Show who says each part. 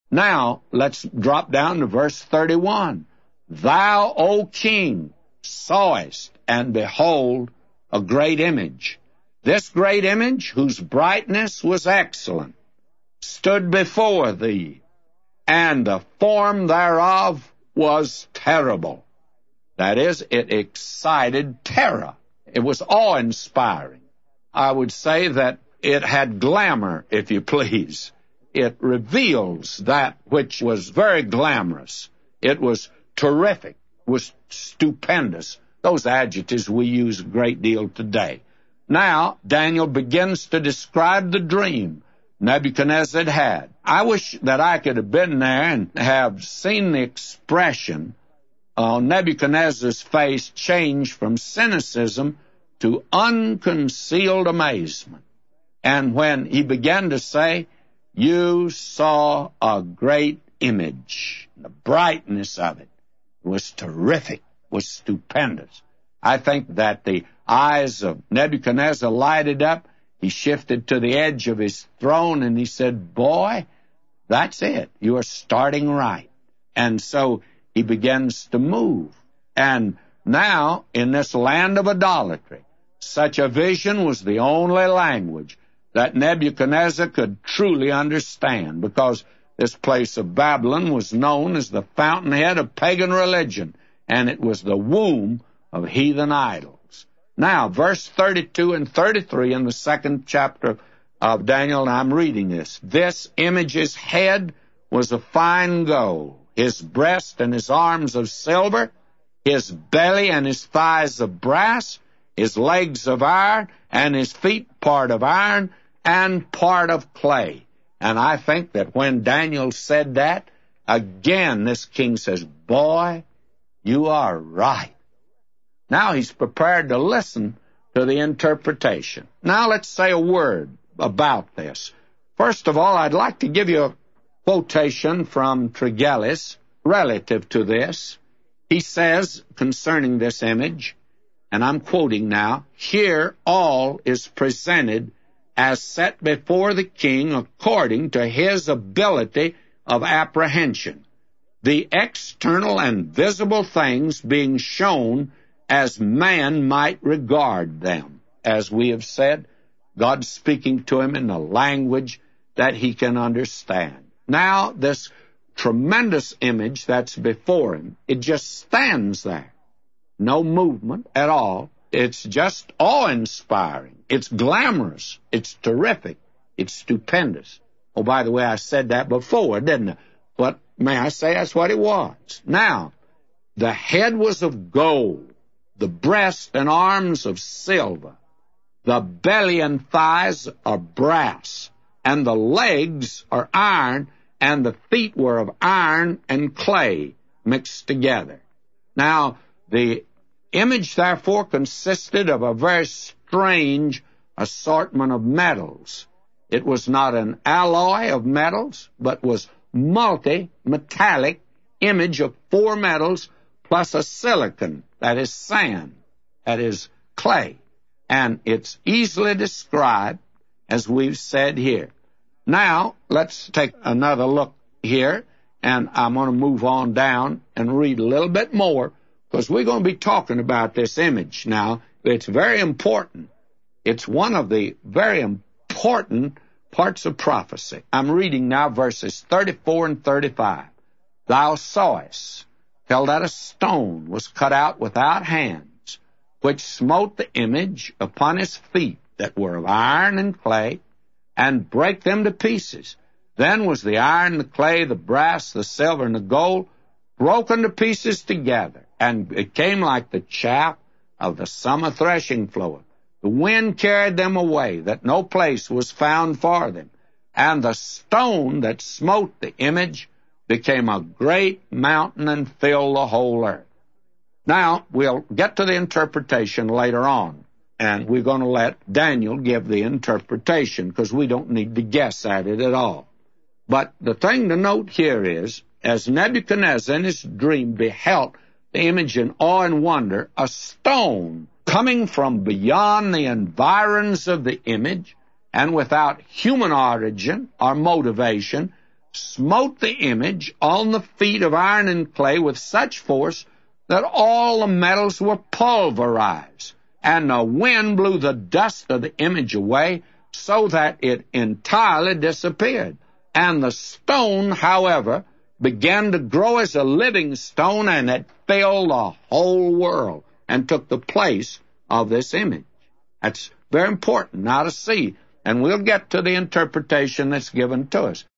Speaker 1: Now, let's drop down to verse 31. Thou, O king, sawest, and behold, a great image. This great image, whose brightness was excellent, stood before thee, and the form thereof was terrible. That is, it excited terror. It was awe-inspiring. I would say that it had glamour, if you please. It reveals that which was very glamorous. It was terrific, was stupendous. Those adjectives we use a great deal today. Now, Daniel begins to describe the dream Nebuchadnezzar had. I wish that I could have been there and have seen the expression on Nebuchadnezzar's face change from cynicism to unconcealed amazement. And when he began to say, you saw a great image, the brightness of it was terrific, was stupendous. I think that the eyes of Nebuchadnezzar lighted up. He shifted to the edge of his throne and he said, boy, that's it. You are starting right. And so he begins to move. And now, in this land of idolatry, such a vision was the only language that Nebuchadnezzar could truly understand, because this place of Babylon was known as the fountainhead of pagan religion, and it was the womb of heathen idols. Now, verse 32 and 33 in the second chapter of Daniel, and I'm reading this. This image's head was of fine gold, his breast and his arms of silver, his belly and his thighs of brass, his legs of iron, and his feet part of iron and part of clay. And I think that when Daniel said that, again this king says, boy, you are right. Now he's prepared to listen to the interpretation. Now let's say a word about this. First of all, I'd like to give you a quotation from Tregelles relative to this. He says concerning this image, and I'm quoting now, here all is presented as set before the king according to his ability of apprehension, the external and visible things being shown as man might regard them. As we have said, God speaking to him in the language that he can understand. Now, this tremendous image that's before him, it just stands there. No movement at all. It's just awe-inspiring. It's glamorous. It's terrific. It's stupendous. Oh, by the way, I said that before, didn't I? But may I say that's what it was. Now, the head was of gold, the breast and arms of silver, the belly and thighs are brass, and the legs are iron, and the feet were of iron and clay mixed together. Now, the image, therefore, consisted of a very strange assortment of metals. It was not an alloy of metals, but was multi-metallic image of 4 metals plus a silicon, that is sand, that is clay. And it's easily described as we've said here. Now, let's take another look here, and I'm going to move on down and read a little bit more, because we're going to be talking about this image now. It's very important. It's one of the very important parts of prophecy. I'm reading now verses 34 and 35. Thou sawest till that a stone was cut out without hands, which smote the image upon his feet that were of iron and clay, and brake them to pieces. Then was the iron, the clay, the brass, the silver, and the gold broken to pieces together, and it came like the chaff of the summer threshing floor. The wind carried them away, that no place was found for them. And the stone that smote the image became a great mountain and filled the whole earth. Now, we'll get to the interpretation later on, and we're going to let Daniel give the interpretation, because we don't need to guess at it at all. But the thing to note here is, as Nebuchadnezzar in his dream beheld the image in awe and wonder, a stone coming from beyond the environs of the image and without human origin or motivation smote the image on the feet of iron and clay with such force that all the metals were pulverized, and the wind blew the dust of the image away, so that it entirely disappeared. And the stone, however, began to grow as a living stone, and it filled the whole world and took the place of this image. That's very important now to see, and we'll get to the interpretation that's given to us.